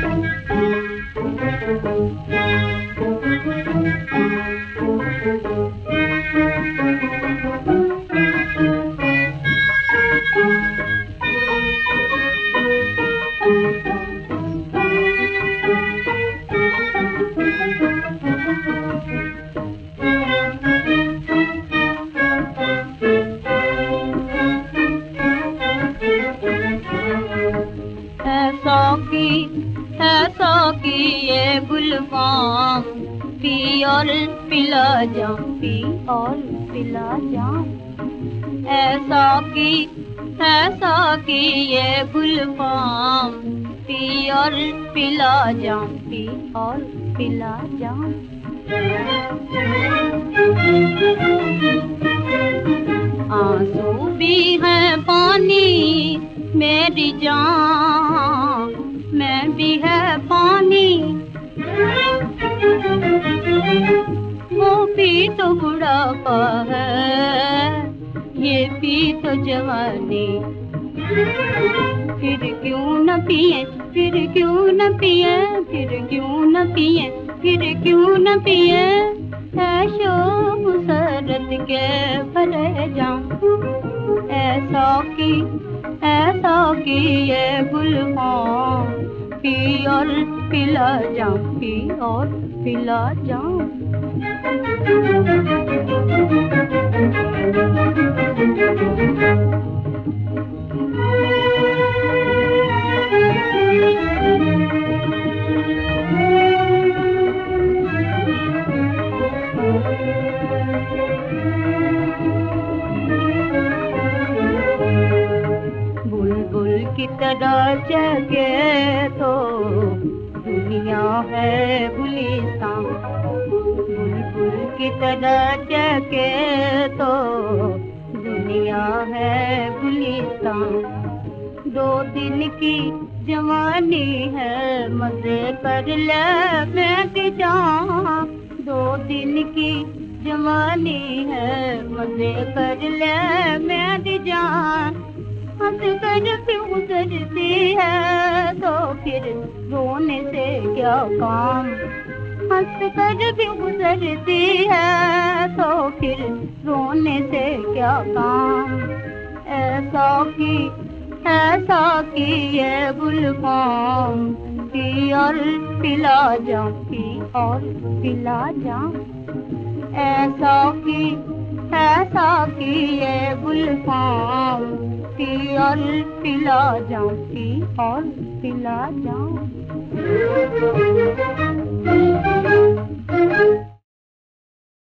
ऐसा की ये गुलफाम, पी और पिला जाऊं, पी और पिला जाऊं। ऐसा की ये गुलफाम, पी और पिला जाऊं, पी और पिला जाऊं। आंसू भी है पानी मेरी जान, मैं भी है पानी। वो भी तो बुढ़ापा है, ये भी तो जवानी। फिर क्यों न पिए, फिर क्यों न पिए, फिर क्यों न पिए, फिर क्यों न पिए, ऐशो मुसरत के भरे जाऊं। ऐसा की ये गुलफाम, पी और पिला जाऊं, पी और पिला जाऊं। बुलबुल की तरह जगे तो दुनिया है गुलिस्तान। बुलबुल की तरह जगे तो दुनिया है गुलिस्तान। 2 दिन की जवानी है, मजे कर ले मैं जाऊं। 2 दिन की जवानी है, मजे कर ले मैं जाऊं। हंस कर क्यों गुजरती है तो फिर रोने से क्या काम। हंस कर क्यों गुजरती है तो फिर रोने से क्या काम। ऐसा की ये गुलफाम, पी और पिला जाऊं, पी और पिला जाऊं। ऐसा की ये गुलफाम, पी और पिला जाऊं, पी और पिला जाऊं।